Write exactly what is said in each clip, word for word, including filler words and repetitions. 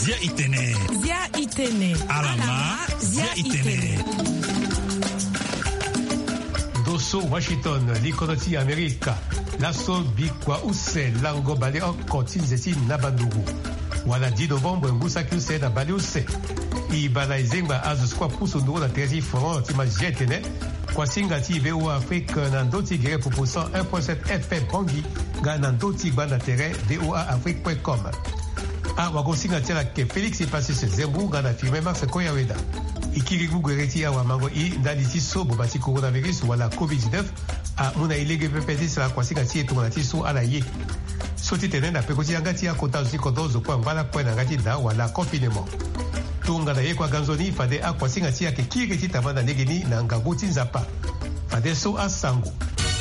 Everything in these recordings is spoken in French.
Zia itene. Zia itene. Alama. Zia itene. Dosso Washington, likonoti Amerika. Lasso bikwa use lango bale oko tinzeti na bandungu. Wala dix novembre ngusa kyuse na bale use. Ibala izengba azuskwa puso ndungu na terezi foron tima jetene. Kwa singa ti V O A Afrique na ndoti gere pour cent un virgule sept F M Kongi ga na ndoti gba na terrain V O A Afrique point com. A wako singa tira ke Félix Ipasise Zembu ga na firme Max Koyaweda. Ikirigu gwereti awa mango i ndali ti so bobati coronavirus wala covid dix-neuf a muna ilege pepeti sala kwa singa ti etonga ti so ala ye. So ti tene na pekoti yanga ti akota usi kodozo kwa mbala kwa na ngati da wala confinement. Tunga na ye kwa ganzoni fade a kwa singa ti ake kiri ti tamanda negeni na ngago ti nzapa. Fade so a sango.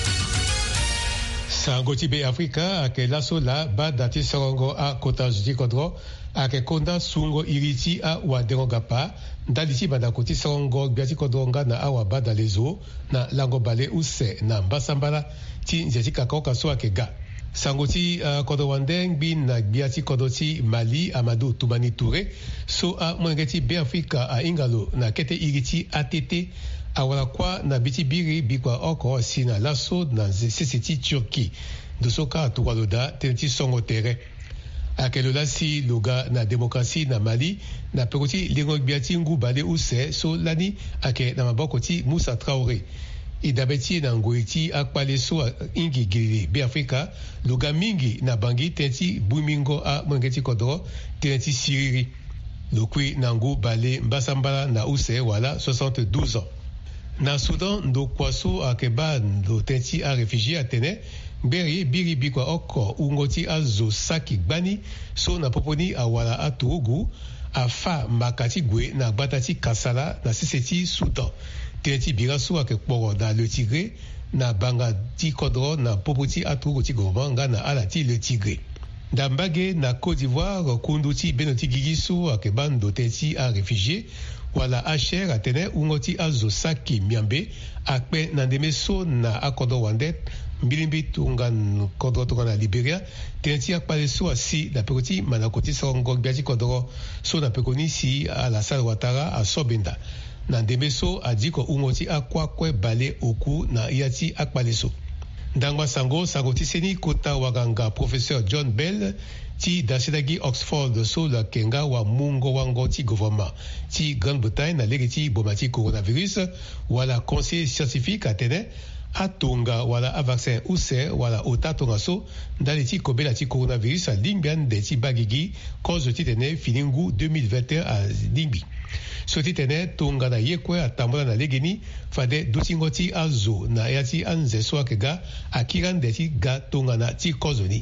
Sango ti be Afrika ake laso la ba dati sorongo a kota usi kodro ake konda sungo iriti a wadengo gapa ndali ti banda koti sorongo biati kodronga na awa bada lezo na lango bale use na mbasambala ti nzeti kakoka so ake ga. Sango ti uh, kodo wandeng bin na biati kodo ti Mali Amadou Toumani Touré so a mwenge ti be Afrika a ingalo na kete iriti A T T awala kwa na biti biri bikwa oko si na laso na sisi ti Turki dosoka atuwaloda teneti songo tere akelo lasi loga na demokrasi na Mali na pekoti lingo biati ngu bale use so lani ake na maboko ti Moussa Traoré idabeti na ngoiti akpale so ingi gili be Afrika loga mingi na bangi tenti bumingo a mwengeti kodro tenti siriri lokui na ngu bale mbasambala na use wala soixante-douze ans. Na Soudan ndo kwaso akeba ndo tenti a réfugié atene beri biri bikwa oko ungoti azo saki gbani so na poponi awala aturugu afa makati gwe na batati kasala na siseti Soudan tenti biraso ake kporo na le Tigre na banga ti kodro na popoti aturugu ti gomanga na ala ti le Tigre. Dambage na Côte d'Ivoire kundu ti benoti gigiso akeba ndo tenti a réfugié wala asher atene ungoti azo saki miambe akpe na ndeme so na akodo wandet mbilimbi tunga kodo tunga na Liberia teneti akpale so asi na pekoti manakoti songo biati kodoro so na pekoni si Alassane Ouattara a sobenda na ndeme so adiko ungoti akwa kwe bale oku na iati akpale so. Ndangwa sango sango ti seni kota waganga professeur John Bell ti dasidagi Oxford so la kenga wa mungo wango ti gouvernement ti Grande-Bretagne na lege ti bomati coronavirus wala conseil scientifique atene atonga wala a vaccin use wala otatonga so ndali ti kobela ti coronavirus a lingbian de ti bagigi cause ti tene finingu deux mille vingt et un a lingbi. So ti tene tonga na yekwe atambola na legeni fade dutingo ti azo na ya ti anze so akega akiran de ti ga tonga na ti kozoni.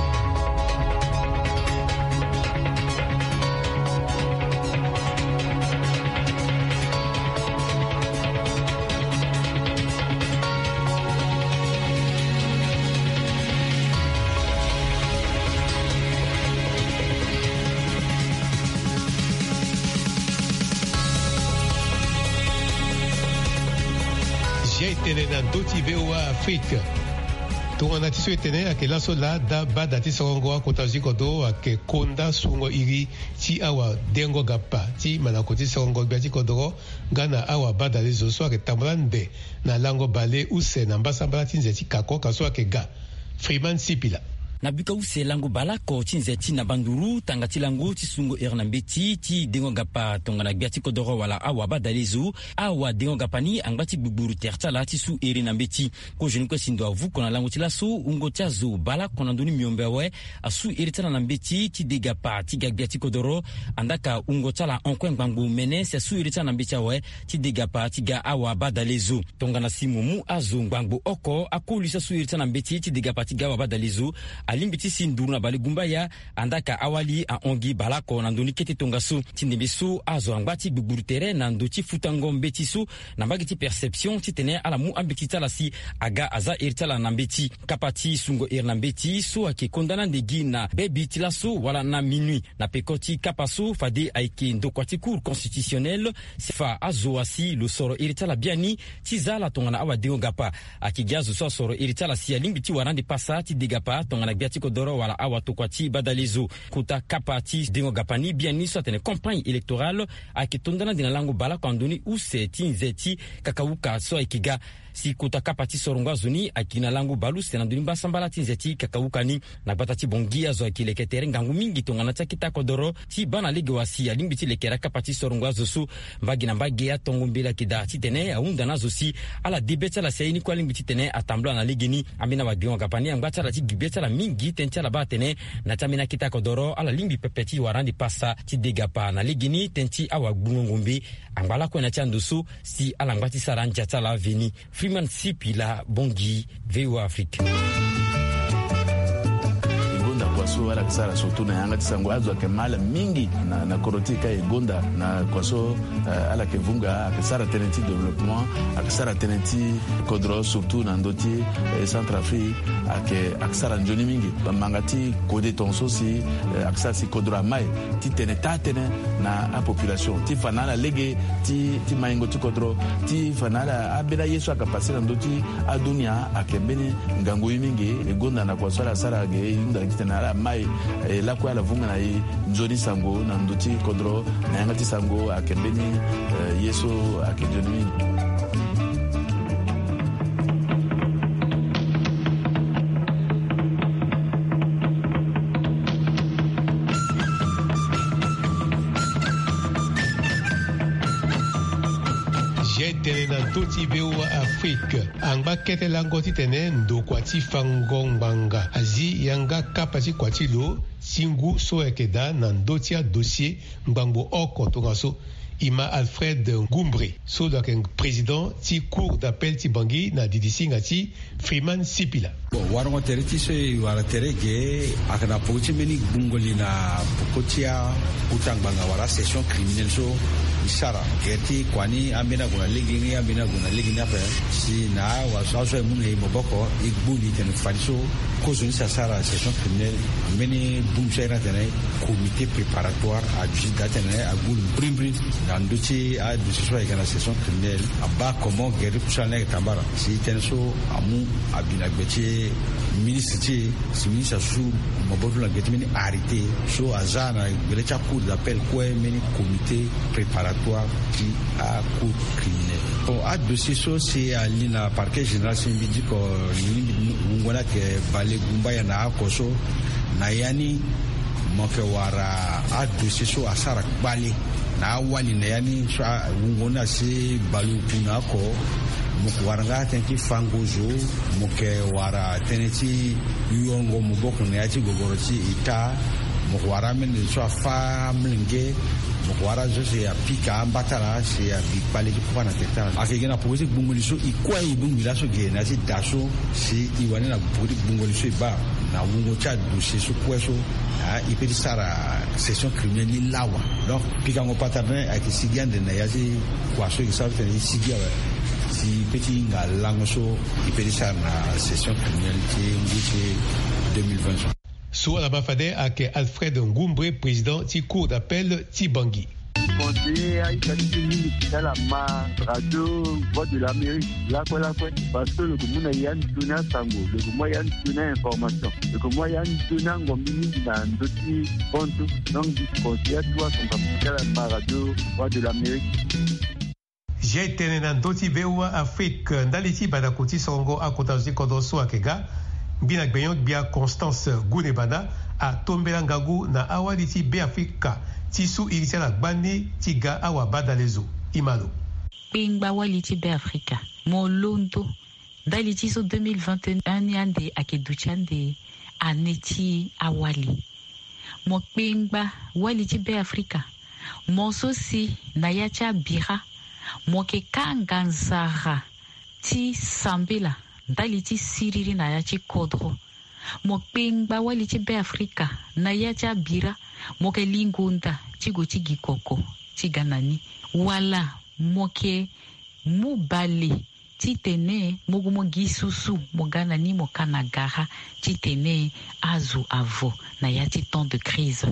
Tene na doti V O A Afrique tonga na tiso etene ake laso la da ba dati sorongo akota zikodo ake konda sungo iri ti awa dengo gapa ti manakoti sorongo biati kodoro gana awa ba dali zo so ake tambola nde na lango bale use na mbasambala ti nzeti kako kaso ake ga Freeman Sipila na bika use lango balako ti nzeti na banduru tanga ti lango ti sungo ere na mbeti ti dengo gapa tonga na biati kodoro wala awa badalezu awa dengo gapa ni angba ti gbuburu tertala ti su ere na mbeti ko jeni ko sindo avu kona lango ti laso ungo ti azo bala kona nduni miombe awe asu ere tala na mbeti ti de gapa ti ga biati kodoro andaka ungo tala onkwen gbangu mene se su ere tala na mbeti awe ti de gapa ti ga awa badalezu tonga na simumu azo ngbangu oko akolu sa su ere tala na mbeti ti de gapa ti ga awa badalezu alimbiti sinduru na bale gumbaya andaka awali a ongi balako na ndoni kete tongaso tindembe so azo angbati gburu tere na ndoti futango mbeti so na mbagiti perception titene ala mu ambeti tala si aga aza irtala na mbeti kapati sungo ir na mbeti so ake kondana ndegi na bebi tilaso wala na minui na pekoti kapaso fade aike ndokwati cour constitutionnel sifa azo asi lo soro irtala biani tizala tongana awa deo gapa akigazo so soro irtala si alimbiti warande pasa ti degapa tongana biati kodoro wala awa tokwati badalezo kuta kapati dengo gapani bien niso atene campagne électorale akitondana dina lango bala kwandoni useti nzeti kakauka so ikiga si kuta kapati soronga zuni akina lango balu sena nduni basambala tinzeti kakauka ni na batati bongia zo akileketere ngangu mingi tongana takita kodoro ti bana lege wasi alimbiti lekera kapati soronga zosu mbagina mbagea tongombela kida titene aunda nazo si ala dibeta la seini kwa limbiti tene atambla na ligini amina wabion gapani ambata la ti gibeta la mingi tentia la batene na tamina kita kodoro ala limbi pepeti warandi pasa ti degapa na ligini tenti awa gbungombi ambala ko na chandusu si ala ngati saranja tala veni Freeman Sipila Bongi V O A Afrique. Kwaso wala kisara surtout na yanga tisango azo akemala mingi na na korotika egonda na kwaso uh, ala kevunga akisara tenenti développement akisara tenenti kodro surtout na ndoti eh, Centrafrique ake akisara njoni mingi bamangati kode tonso si uh, akisara si kodro mai ti teneta tene na a population ti fanala lege ti ti maingo ti kodro ti fanala abela yesu akapasira ndoti adunia akebeni ngango mingi egonda na kwaso ala sara ge inda kitena ala mai eh, la kwa la vunga na i njoni sango na ndoti kodro na yangati sango akembeni eh, yeso akejoni. tene na doti V O A Afrique anga kete langoti tene ndo kwati fangongbanga azi yanga kapasi kwati lo singu so ekeda na ndotia dossier mbango oko tongaso ima Alfred Ngumbre so da ken président ti cour d'appel ti bangi na didisi ngati Freeman Sipila warongo teriti so wara terege akana poti meni bungoli na pokotia kutangbanga wara session criminelle so isara gerti kwani amena guna ligini amena guna ligini apa si na wasaso mune moboko igbuli ten faliso kozo sa sara session criminelle meni bumsera tene comité préparatoire à justice tene a gulu brimbri na nduti a decision e kana session criminelle aba comment gerti kusana tambara si tenso amu abina gbeche ministre ti si ministre su mobodu la gerti meni arrêté so azana gelecha cour d'appel quoi meni comité préparatoire qui a cour criminelle. Bon, à dossier so c'est à l'ina parquet général Simbidi ko ngona ke bale gumba ya na akoso na yani moke wara a dossier so asara bale na wali na yani so ngona se balu kuna ko moke waranga tenki fangozo moke wara teneti yongo muboko na yati gogorochi ita moke wara men so fa mlinge mokwara zo se ya pika ambatara se ya bipale ki kupana tetana akegena pozi bungoliso ikwa ibungila so ge na si daso si iwane na pozi bungoliso ba na wungo cha dossier so kweso a ipedi sara session criminelle ni lawa donc pika ngo patane akisigiande na yazi kwaso ikisabte ni sigia si petit ngalango so ipedi sara na session criminelle ti nguche deux mille vingt. Sous la bafade avec Alfred Ngumbre, président du cour d'appel Tibangi. Conseiller à Italie, c'est la radio Voix de l'Amérique, là quoi là quoi, parce que le gouvernement y a une donnée sango, le gouvernement y a une donnée information, le gouvernement y a une donnée ngomini dans d'autres comptes, donc du conseiller toi sont pas la radio Voix de l'Amérique. J'ai été dans d'autres V O A Afrique, dans les types d'akoti songo à Kotazi Kodoso Akega. Bina gbeyon bia Constance Gunebana a tombela ngagu na awaliti be Afrika tisu irisela gbani tiga awa badalezo imalo Bingba waliti be Afrika molondo daliti so deux mille vingt et un yande akeduchande aneti awali mo bingba waliti be Afrika mo sosi na yacha bira mo ke kanganzara ti sambela daliti siriri na yachi kodro mokpengba waliti be Afrika na yacha bira moke lingunda chigo chigi koko chiganani wala moke mubale titene mogumo gisusu mogana ni mokanagaha titene azu avo na yachi temps de crise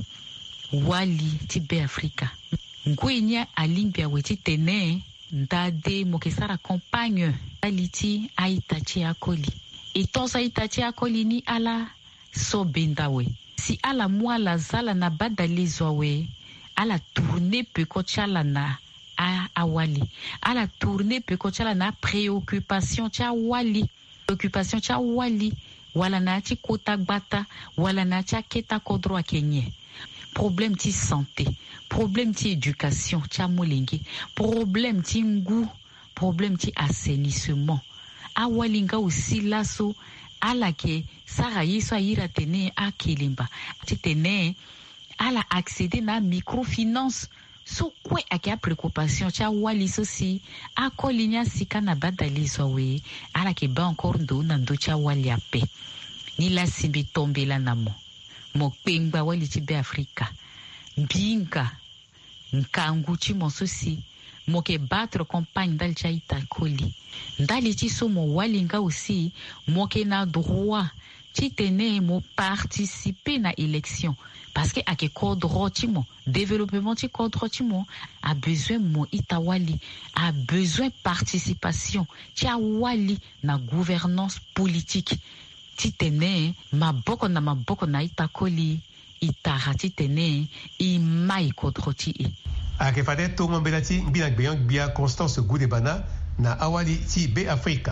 wali tibe Afrika ngwenya alimbia weti tene ndade mokesara campagne aliti aitachi akoli etonsa aitachi akoli ni ala so benda we si ala mwala zala na badalizwa we ala tourner pe ko chala na a awali ala tourner pe ko chala na préoccupation cha wali préoccupation cha wali wala na ti kota gbata wala na ti keta kodro akenye problème ti santé problème ti éducation cha molengi problème ti ngu problème ti assainissement awali nga aussi laso ala ke sara yiso ayira tene akilimba ti tene ala accéder na microfinance so kwe ake a préoccupation cha wali so si akolinya sika na badalizwa we ala ke ba encore ndo na ndo cha wali ape ni la simbi tombela namo mo pengba wali ti be Afrika binga nkangu ti mo so si mo ke battre campagne dal cha itakoli ndali ti so mo wali nga aussi mo ke na droit ti tene mo participer na élection parce que ake code rotimo développement ti code rotimo a besoin mo itawali a besoin participation ti awali na gouvernance politique ti tene maboko na maboko na itakoli itara ti tene i mai code roti e ake fade tongo mbela ti mbina gbeyang bia Constance Gude Bana na awali ti be Afrika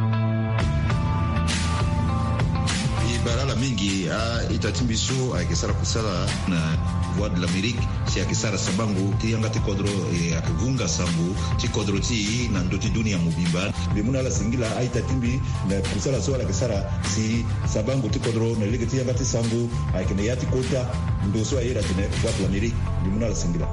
barala mingi a itatimbiso akisara kusala na voix de l'Amérique si akisara sabangu ti yanga ti kodro e akivunga sambu ti kodro ti na ndoti dunia mubimba bimuna la singila a itatimbi na kusala so akisara si sabangu ti kodro na lege ti yanga ti sambu akine yati kota ndoso ayera tene voix de l'Amérique bimuna la singila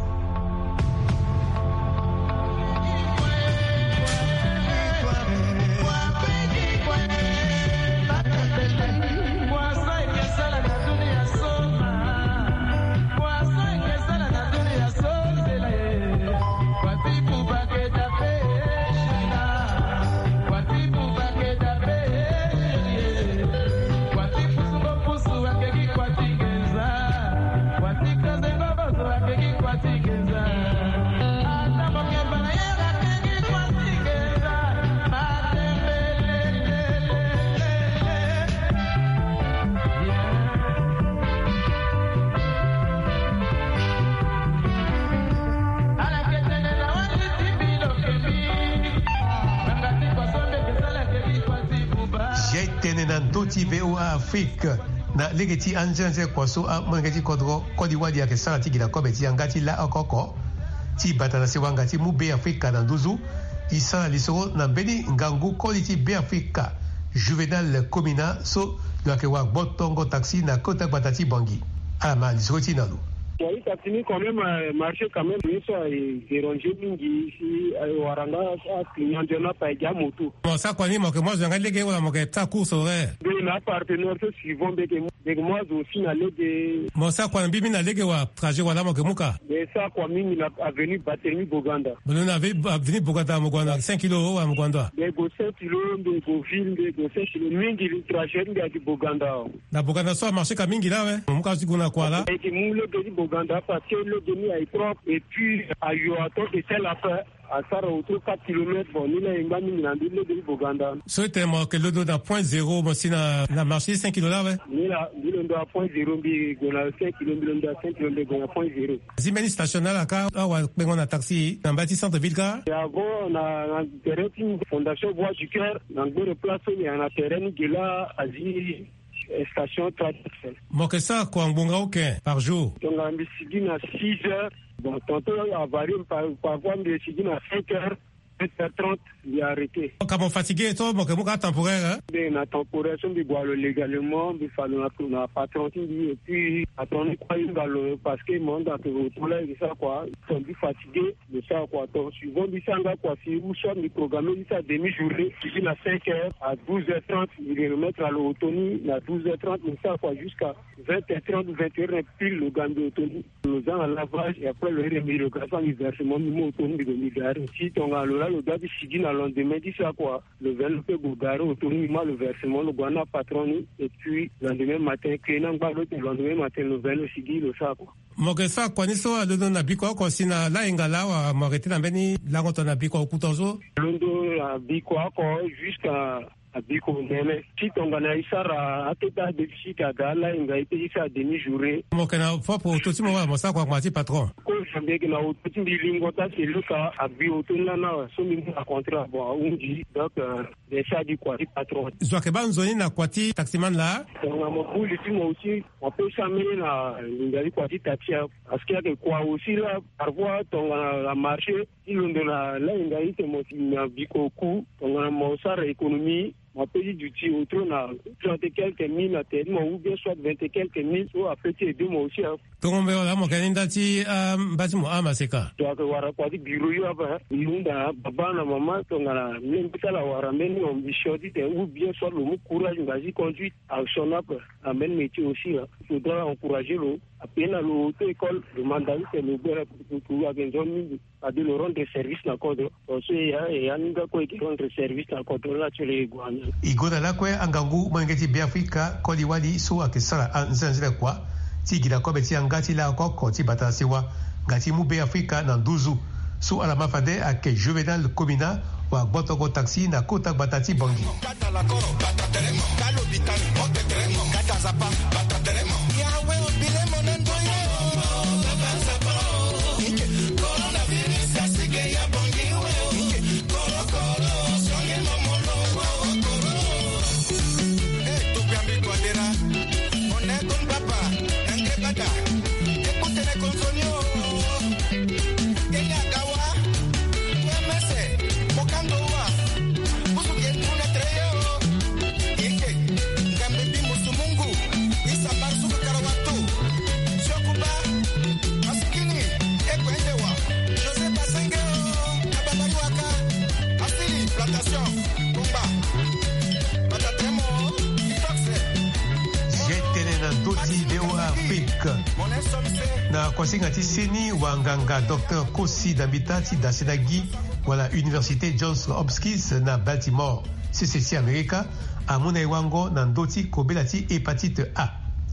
ti V O A Afrique na legeti anjanze kwaso a mangati kodro kodi wadi ya kesara ti gila kobe ti angati la akoko ti batana se wangati mu be Afrika na nduzu isa lisoro na beni ngangu kodi ti be Afrika Juvenal Komina so yake wa botongo taxi na kota batati bangi ama lisoro ti nalu Oui, ça finit quand même euh, marché quand même ça et dérangé mingi ici waranga client de na pa moto. Bon ça quoi ni mo que moi je regarde les wala mo que ta course aurait. De na partenaire ce suivant de moi aussi na lege. Bon ça quoi bibi na lege wa trajet wala mo que muka. Mais ça quoi mingi na avenue Batemi Boganda. Bon on avait avenue Boganda mo Boganda cinq kilos wa mo Boganda. De go cinq kilos de go ville de go cinq kilos mingi le trajet de Boganda. Na Boganda so marché ka mingi là ouais. Muka si kuna kwa là. Et que mu le de Boganda parce que le demi est propre et puis à Yoato de telle affaire à Sara autour quatre kilomètres bon ni la ingba ni na le de Boganda. So tellement que le do na point zéro mo si na na marché cinq kilos là ouais. Ni la ni le do à point zéro bi go na cinq kilomètres de cinq kilomètres go na point zéro. Zimeni stationnel aka wa pengo na taxi na bâti centre ville ka. Ya go na na terrain fondation Voix du Cœur na go place ni na terrain de la Asie station traditionnelle. Bon que ça quoi ngonga aucun par jour. Donc on me sigine à six heures. Bon tantôt à varier par parfois me sigine à cinq heures. sept heures trente, il est arrêté. Comment fatigué toi, bon que mon cas temporaire hein? Ben na temporaire on bi boire légalement, bi fallu na na patron et puis attendre quoi il va le parce que mon dans tout là ça quoi, sont bi fatigué de ça quoi. Donc suivant bi ça quoi si ou soit mi programmer ça demi-journée, il à cinq heures à douze heures trente, il est remettre à l'autonomie à douze heures trente mais ça quoi jusqu'à vingt heures trente, vingt et une heures pile le gamme d'autonomie. Nous avons un lavage et après le remis le gaz en versement mi autonomie de milliards. Si ton a le gars du Sidi na lendemain dit ça quoi le verre peut goudare autonome le versement le guana patron et puis le lendemain matin clean ba le lendemain matin le verre le Sidi le ça quoi mo que ça quoi ni so a donné na biko ko sina la ingala wa mo rete na beni la ngota na biko kutozo londo na biko ko jusqu'à abiko nene titongana isara ateta deficit agala ingaite isa demi journée mokena fopo totimo wa mosa kwa kwati patron ko jambeke na ototi lingota seluka abi otuna na somi na contrat bo unji donc déjà du kwati patron zwake banzoni na kwati taximan la na mobuli timo aussi on peut s'amener na ngali kwati taxia parce qu'il y a quoi aussi là parfois tongana la marché ilondo na la ingaite mo na biko ku tongana mo sara économie mon pays du T autour na trente et quelques mille à terme ou bien soit vingt et quelques mille ou à petit deux mois aussi. Tongombe wala mo kaninda ti basi mo amaseka. Donc wara kwa di bureau yo aba yunda baba na mama tongana mbita la wara meni on bishoti te ou bien soit le mot courage ngazi conduite action up amène métier aussi. Il faudra encourager le à peine à l'auto école le mandat c'est le bien pour pour agenjon à de le rendre service na code. Parce que ya ya ninga ko ki rendre service na code là tu les guana. Igoda lakwe angangu mwengeti biafrika kodi wali so akisala anzanzile kwa tigila kwa beti angati la koko ti batasiwa ngati mu biafrika na nduzu so ala mafade ake Juvenal Komina wa botoko taxi na kota batati bongi na kwasinga tiseni wanganga Docteur Kosi Dambitati da Senagi wala Université Johns Hopkins na Baltimore C C C America amuna iwango na ndoti kobelati hepatite A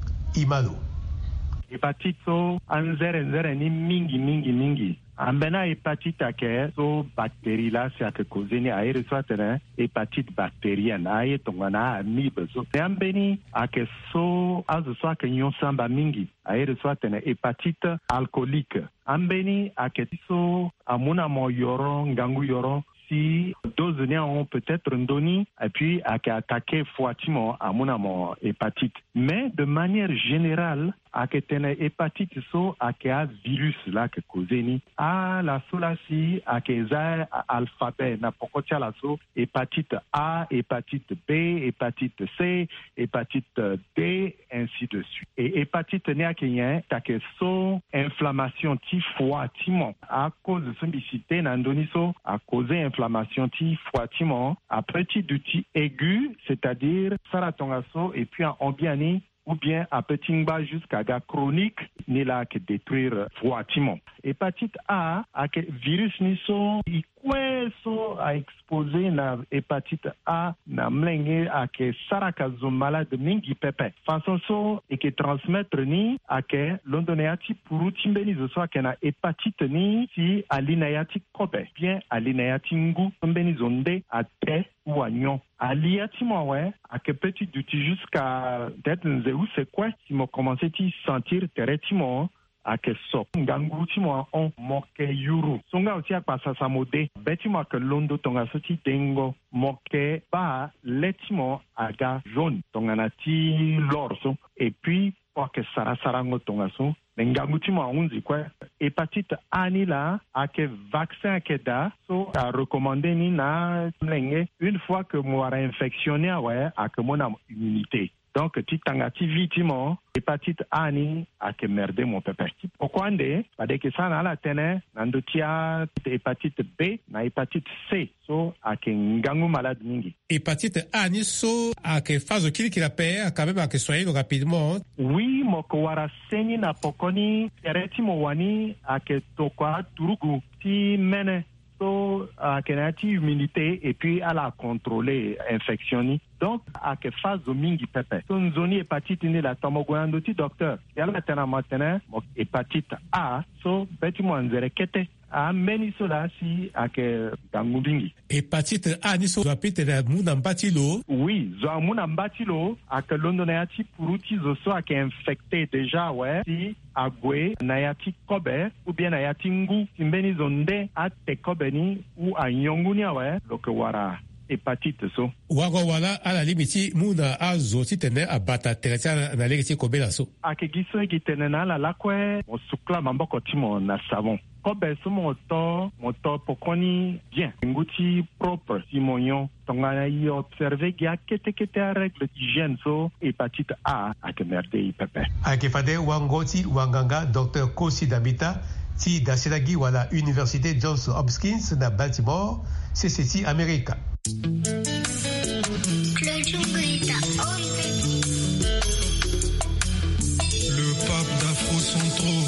imalo hepatite so anzere nzere ni mingi mingi mingi ambena hepatite ake so bakteri la si ake kozeni aere so atene hepatite bacterienne aye tongana amibe so ambeni ake so azo so ake nyonsamba mingi aere so atene hepatite alcoolique ambeni ake so amuna mo yoro ngangu yoro si dose ni on peut-être ndoni et puis à attaquer fortement à mon amont hépatite mais de manière générale à que tene hépatite so à que a virus là que causeni à la solasi à que za alphabet na pokotia la so hépatite A hépatite B hépatite C hépatite D ainsi de suite et hépatite ne a kenyen ta que so inflammation ti fortement à cause de simplicité na ndoni so à causer inflammation ti fortement à petit duti aigu c'est-à-dire saratongaso et puis en ambiani ou bien à petit bas jusqu'à gars chronique ni là que détruire fortement. Hépatite A a que virus ni so i so a exposé na hépatite A na mlenge a que saraka zo malade mingi pepe. Façon so et que transmettre ni a que londoneati pour timbeni zo so que na hépatite ni si alinayati kobe bien alinayati ngu timbeni zonde a te ou à nyon. Aliati moi ouais à que petit duti jusqu'à peut-être nzeu c'est quoi si mo commencé ti sentir teretimo à que so ngangu ti mo on moke yuru songa oti akpasa samode beti mo que londo tonga soti dengo moke ba letimo aga jaune tonga na ti lorso et puis pour que sara sarango tonga so ngangu ti mo unzi quoi hépatite A ni là à que vaccin que da so a recommandé ni na mlenge une fois que moi infectionné ouais à que mon immunité. Donc, ti tangati vitimo, hépatite A ni a que merde mon pépé. Pourquoi ndé? Parce que ça na la tene, nando tia hépatite B, na hépatite C, so a que ngangu malade mingi. Hépatite A ni so a que phase kili qui la paie, quand même a que soigner rapidement. Oui, moko wara seni na pokoni, tereti mo wani a que tokwa turugu ti mene. So, à kenati humidité et puis à la contrôler infection. Donc, à que phase de mingi pepe. So, nzoni hépatite ni la tomogoyandoti docteur. Yala tena matene, hépatite A, so, beti mo anzere kete. a meni sola si ake dangubingi. Hépatite A ni so apite na muna mbatilo. Oui, zo muna mbatilo ake londo na yati puruti zo so ake infecté déjà ouais si agwe na yati kobe ou bien na yati ngu simbeni zonde a te kobe ni ou a nyonguni ouais loke wara hépatite so. Wago wala ala limiti muna azo titene abata teretia na legiti kobela so. Ake giso gitene na la lakwe o sukla mamboko timo na savon. Kobe so moto moto pokoni bien nguti propre simonyon tongana y observer gia kete kete règle d'hygiène so hépatite A ake merde ipepe. Ake fade wangoti wanganga docteur Kosi Dabita ti dasilagi wala Université Johns Hopkins na Baltimore C C T America. Le pape d'Afro Centro.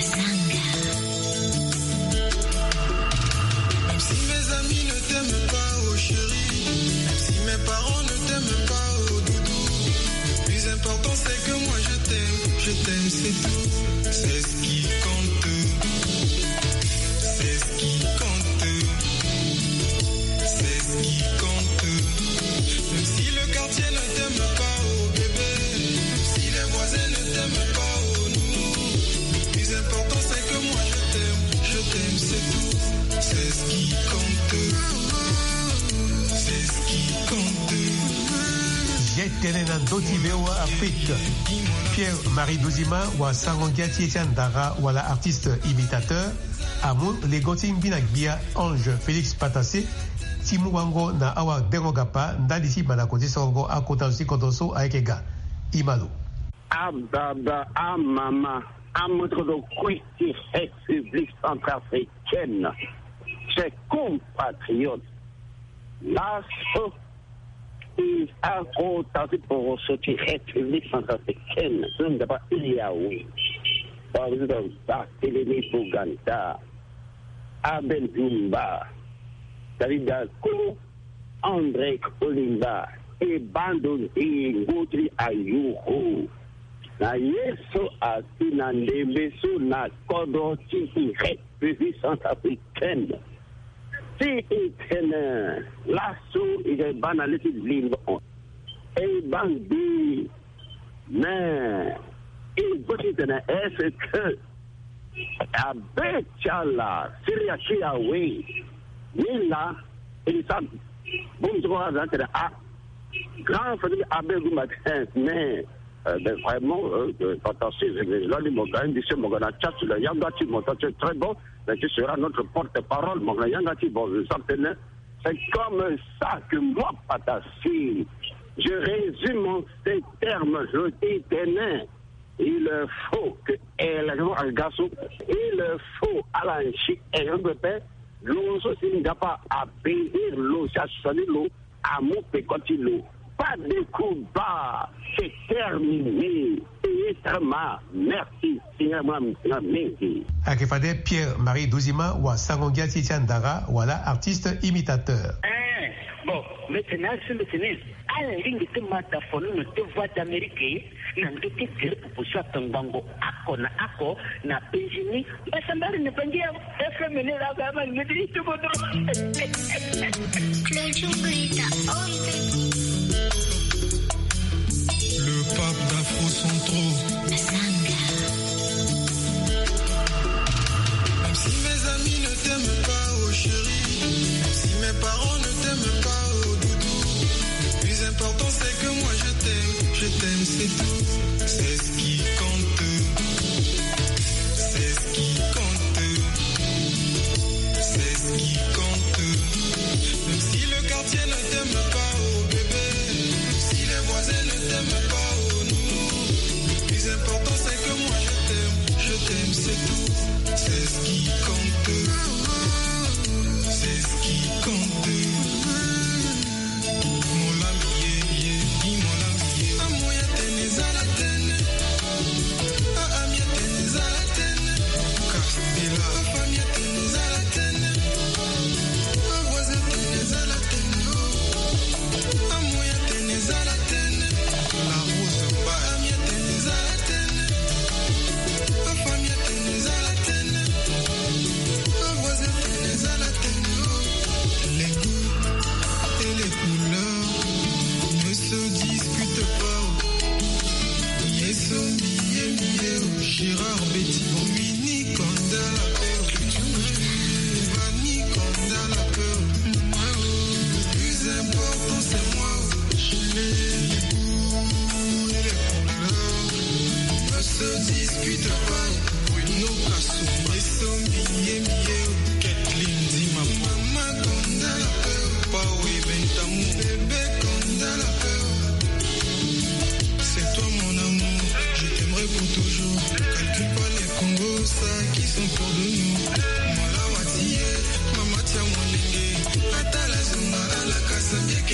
Même si mes amis ne t'aiment pas, oh chérie, même si mes parents ne t'aiment pas, oh doudou, le plus important c'est que moi je t'aime, je t'aime c'est tout, c'est ce qui compte, c'est ce qui compte, c'est ce qui compte. Même si le quartier ne t'aime pas, oh bébé, même si les voisins ne t'aiment pas, oh nounou, le plus important c'est que moi je t'aime, je t'aime c'est tout, c'est ce qui compte, c'est ce qui compte. Yetene na ndoti bewa Afrique. Pierre-Marie Douzima wa sangongia Tietan Dara wala artiste imitateur. Amun le gotin binagbia Ange Félix Patassé. Timu wango na awa derogapa ndalisi banakoti songo akota sikodoso aikega. Imalo. Ababa amama amotre de Christi République centrafricaine. Ses compatriotes. La so is akota pour sortir République centrafricaine. Ce n'est pas Yaoui. Par exemple, Barthélémy Bouganda, Abel Dumba, David Dako, André Kolimba, et Bandon et Goudri Ayouho. Na yeso asi na ndebeso na kodro tiki République centrafricaine. Si itene lasso ige banaliti limbo. Et bandi mais il peut est-ce que Abetchala, Syria Chiawe, Nila, et ça, bon, je vois à grand famille Abel Matin, mais vraiment, attention, là, les Mogans, ils disent Mogana Tchat, le Yangati, mon c'est très bon, mais tu seras notre porte-parole, Mogana Yangati, bon, c'est comme ça que moi, Patassi, je résume ces termes, je dis ténè. Il faut que elle a garçon, il faut à la chic et un peu de l'eau, il n'y a pas à payer l'eau, ça sonne l'eau, à mon petit l'eau. Pas de coup bas, c'est terminé. Et merci, merci. Akefade Pierre-Marie Douzima ou Sangongia Titian Dara, voilà artiste imitateur. Bon, maintenant, c'est maintenant. À la ligne de mataphone, nous te voix d'Amérique, nous te dire pour ça, Tangango, Ako, na Ako, na Péjini, mais ça m'a rien de dire, et fait mener la gamme, me dit tout votre. Le pape d'Afro Centro. Même si mes amis ne t'aiment pas, oh chérie, même si mes parents ne t'aiment pas, oh doudou, le plus important c'est que moi je t'aime, je t'aime c'est tout, c'est ce qui compte, c'est ce qui compte, c'est ce qui compte. Même si le quartier ne t'aime pas, oh bébé, même si les voisins ne t'aiment pas, oh nounou, le plus important c'est que moi je t'aime, je t'aime c'est tout, c'est ce qui compte, c'est ce qui compte. Mon ami, mon ami, amour,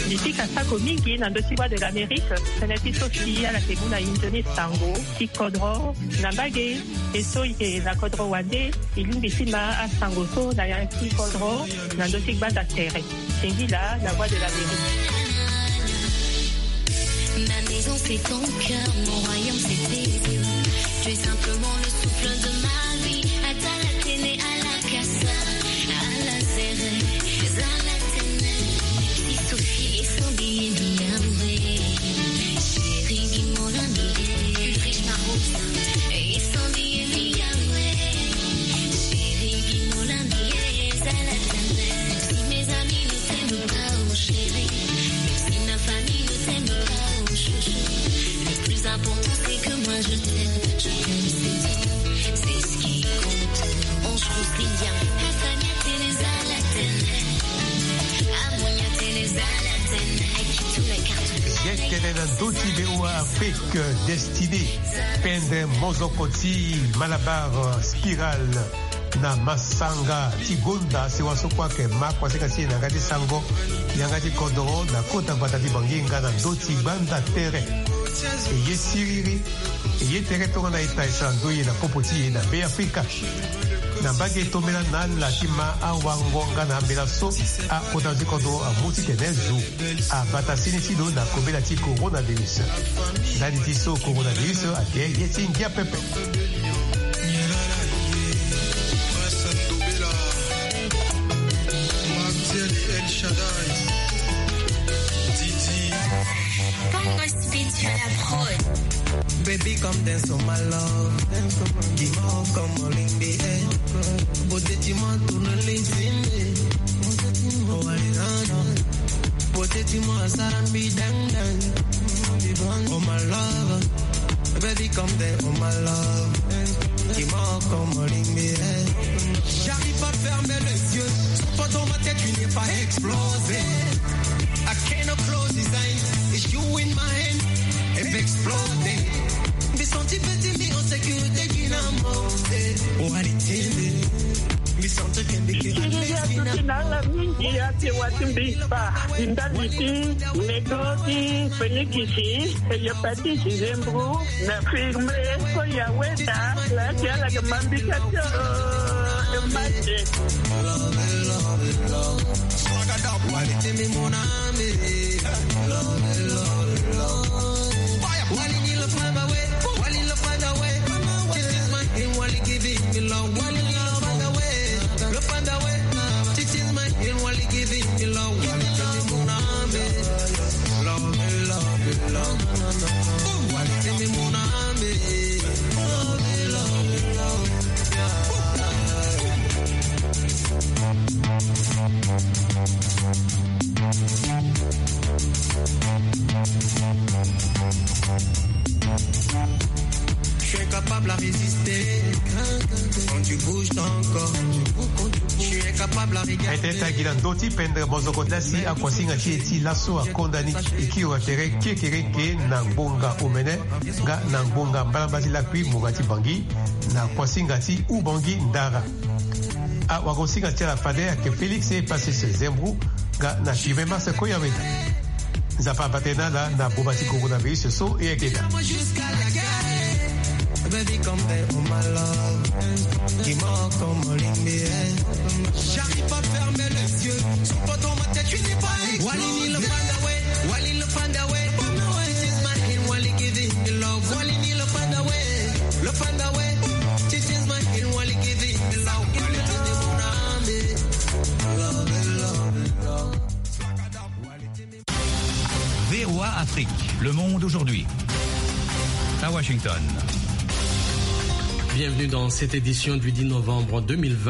Itika sako mingi na ndo tiwa de l'Amérique, seneti sofi ala keguna injoni sango, ti kodro, na bage, eso ike na kodro wande, ilumbi sima a sango so na yanki kodro, na ndo tikba da terre. Tengi la, la voix de l'Amérique. Ma maison c'est ton cœur, mon royaume c'est tes yeux. Tu es simplement le souffle de ma vie. À ta la tene, à la casa, à la serre, à la tene. Si Sophie et son billet mi-amé. Chérie, dis-moi la mi-amé. Une riche marosa, et son billet mi-amé. Chérie, dis-moi la mi-amé. À la tene. Si mes amis ne t'aiment pas, oh chérie. Même si ma famille ne t'aime pas. Le plus important c'est que moi je t'aime, je t'aime c'est tout, c'est ce qui compte. On se construit bien, Hasaniate les alatènes, Amoniate les alatènes, avec tous les cartes. Yekelena doti bewa Afrique destinée, pendre mozokoti, malabar spiral. Na masanga tigonda sewaso kwake makwa sekasi na ngati sango yangati kodoro na kota batati banginga na doti banda tere eye siriri eye tere tonga na ita isandoye na popoti na be Afrika na bage tomela na latima awangonga na mbela so a kota zikodo a muti tenezu a batasini tido na kobela ti coronavirus na ditiso coronavirus a te yeti ngia pepe. El Shaddai, Didi. Congo Speed sur la prod. Baby, come dance on my love. Dis-moi comment l'ingé est. Beauté, dis-moi tourne l'ingé. Oh, allez, beauté, dis-moi sarambi dang dang. Oh, my love. Baby, come dance on my love. Dis-moi comment l'ingé est. J'arrive pas à fermer les yeux. Pas dans ma tête, tu n'es pas explosé. I cannot close his eyes. It's you in my hand. If exploding. Me senti petit, mais en sécurité, dynamo. Oh, allez, me senti que me quitte. Nala mingi ya te watumbi pa indaliti negoti penikisi ya pati zembru na firme ko ya weta la ya la gambi kato emaje love love love swagada quality me monami love love love wali ni lo find away wali lo find away this is my thing wali giving me love wali lo find away lo find away this is my thing wali giving me love wali tell me monami love love love wali tell me monami love love love je suis incapable à résister quand tu bouges ton corps. Je suis incapable à regarder. Eteta gilandoti pendre bozoko dasi akwasinga chieti laso akondani ikiwa tere kekereke na ngbonga omene nga na ngbonga mbalambasi lakwi mugati bangi na kwasinga ti ubangi ndara a wakosinga ti la fade ke Félix e passé ce zembru nga na chivema se koyaweta nzapa batena la na bobati coronavirus so e ekeda. Baby, come there, oh my love. Dis-moi comment l'ingé est. J'arrive pas à fermer les yeux. Sous pas dans ma tête, tu n'es pas explosé. Wali ni le find away, Wali le find away. This is my hand, Wali giving me love. Wali ni le find away, le find away. This is my hand, Wali giving me love. Wali tell me mon ami. Love, love, love. V O A Afrique, Le Monde aujourd'hui. À Washington. Bienvenue dans cette édition du dix novembre deux mille vingt.